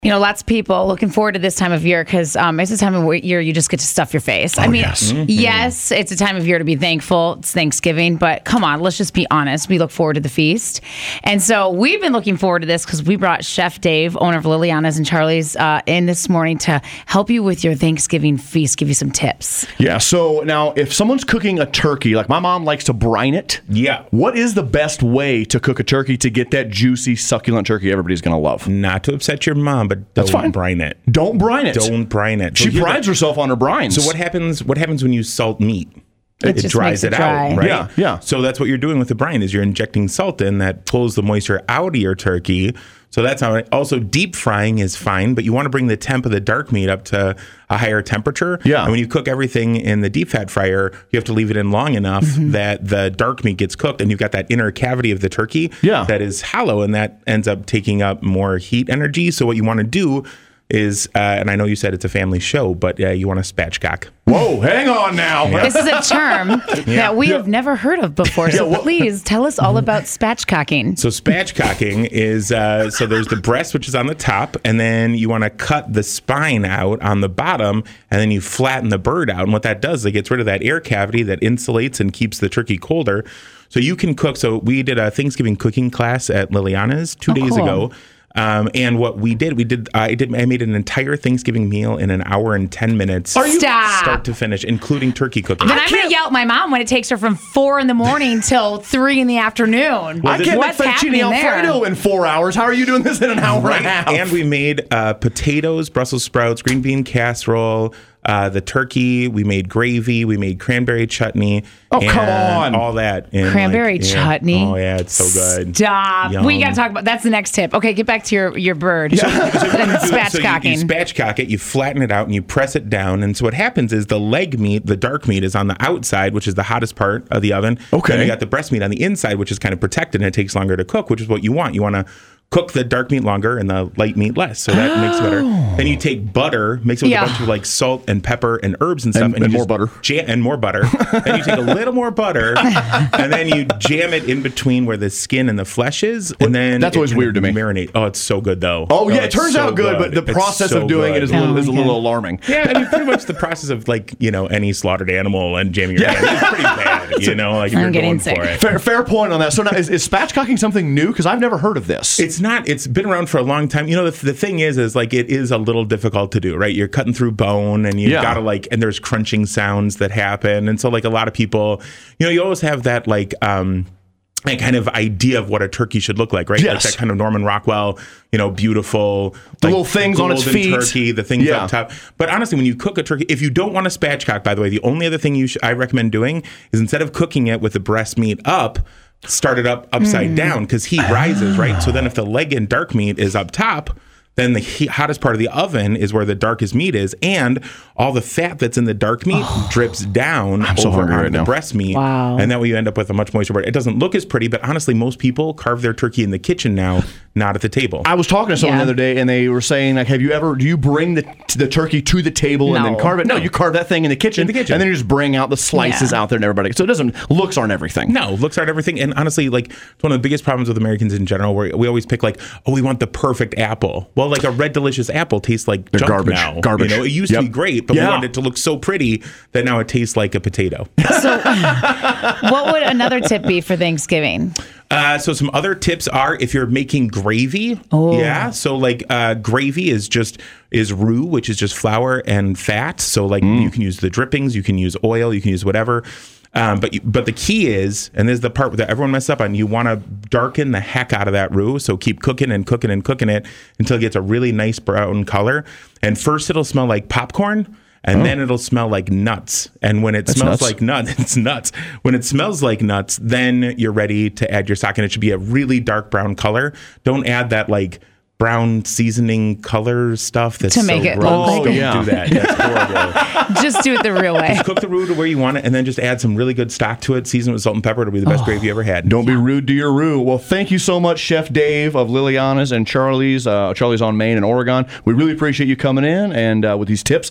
Lots of people looking forward to this time of year because it's a time of year you just get to stuff your face. Yes. Yes, it's a time of year to be thankful. It's Thanksgiving, but come on, let's just be honest. We look forward to the feast. And so we've been looking forward to this because we brought Chef Dave, owner of Liliana's and Charlie's, in this morning to help you with your Thanksgiving feast, give you some tips. Yeah, so now if someone's cooking a turkey, like my mom likes to brine it. Yeah. What is the best way to cook a turkey to get that juicy, succulent turkey everybody's going to love? Not to upset your mom, but don't brine it. Don't brine it. Don't brine it. She prides herself on her brines. So what happens when you salt meat? It just dries makes it dry. out, right? Yeah. So that's what you're doing with the brine is you're injecting salt in that pulls the moisture out of your turkey. So that's how also deep frying is fine, but you want to bring the temp of the dark meat up to a higher temperature. Yeah. And when you cook everything in the deep fat fryer, you have to leave it in long enough that the dark meat gets cooked and you've got that inner cavity of the turkey that is hollow and that ends up taking up more heat energy. So what you want to do is, and I know you said it's a family show, but you want to spatchcock. Whoa, hang on now. Yeah. This is a term that we have never heard of before. So please tell us all about spatchcocking. So spatchcocking is, so there's the breast, which is on the top, and then you want to cut the spine out on the bottom, and then you flatten the bird out. And what that does is it gets rid of that air cavity that insulates and keeps the turkey colder. So you can cook. So we did a Thanksgiving cooking class at Liliana's 2 days ago. And what I made an entire Thanksgiving meal in an hour and 10 minutes. Stop. Start to finish, including turkey cooking. Then I'm going to yell at my mom when it takes her from 4 a.m. till 3 p.m. I can't make fettuccine Alfredo in 4 hours. How are you doing this in an hour and a half? And we made potatoes, Brussels sprouts, green bean casserole, the turkey. We made gravy. We made cranberry chutney. Oh, come on. All that. Cranberry chutney. Oh, yeah. It's so good. Stop. Yum. We got to talk about, that's the next tip. Okay, get back to your bird. So Spatchcocking. you spatchcock it, you flatten it out, and you press it down. And so what happens is the leg meat, the dark meat, is on the outside, which is the hottest part of the oven. Okay. And you got the breast meat on the inside, which is kind of protected, and it takes longer to cook, which is what you want. You want to cook the dark meat longer and the light meat less. So that makes it better. Then you take butter, mix it with a bunch of like salt and pepper and herbs and stuff. And more butter. And more butter. Then you take a little more butter and then you jam it in between where the skin and the flesh is. And then that's always weird to me. Marinate. Oh, it's so good though. Oh yeah, it turns out good, but the process of doing it is a little alarming. Yeah, I mean pretty much the process of like, any slaughtered animal and jamming your hand is pretty bad. Like if you're going for it. Fair point on that. So now is spatchcocking something new? Because I've never heard of this. It's not. It's been around for a long time. The thing is like it is a little difficult to do, right? You're cutting through bone and you've got to and there's crunching sounds that happen. And so like a lot of people, you always have that like, a kind of idea of what a turkey should look like, right? Yes. Like that kind of Norman Rockwell, beautiful. The little things on its feet. Turkey, the things up top. But honestly, when you cook a turkey, if you don't want to spatchcock, by the way, the only other thing I recommend doing is instead of cooking it with the breast meat up, start it up upside down because heat rises, right? So then if the leg and dark meat is up top, then the hottest part of the oven is where the darkest meat is, and all the fat that's in the dark meat drips down over on the breast meat. Wow. And that way you end up with a much moister bird. It doesn't look as pretty, but honestly, most people carve their turkey in the kitchen now, not at the table. I was talking to someone the other day, and they were saying, like, do you bring the turkey to the table and then carve it? No, you carve that thing in the kitchen. And then you just bring out the slices out there and everybody. So looks aren't everything. No, looks aren't everything. And honestly, like, it's one of the biggest problems with Americans in general, where we always pick we want the perfect apple. Well, like a red delicious apple tastes like junk now. Garbage. It used to be great, but we wanted it to look so pretty that now it tastes like a potato. So what would another tip be for Thanksgiving? So some other tips are if you're making gravy. So like gravy is roux, which is just flour and fat. So like you can use the drippings, you can use oil, you can use whatever. But the key is, and this is the part that everyone messes up on, you want to darken the heck out of that roux. So keep cooking and cooking and cooking it until it gets a really nice brown color. And first it'll smell like popcorn. And then it'll smell like nuts. And when it smells like nuts, it's nuts. When it smells like nuts, then you're ready to add your stock. And it should be a really dark brown color. Don't add that like brown seasoning color stuff that's to make so it gross. look like Don't do that. That's horrible. Just do it the real way. Just cook the roux to where you want it, and then just add some really good stock to it. Season with salt and pepper. It'll be the best gravy you ever had. Don't be rude to your roux. Well, thank you so much, Chef Dave of Liliana's and Charlie's on Main in Oregon. We really appreciate you coming in and with these tips.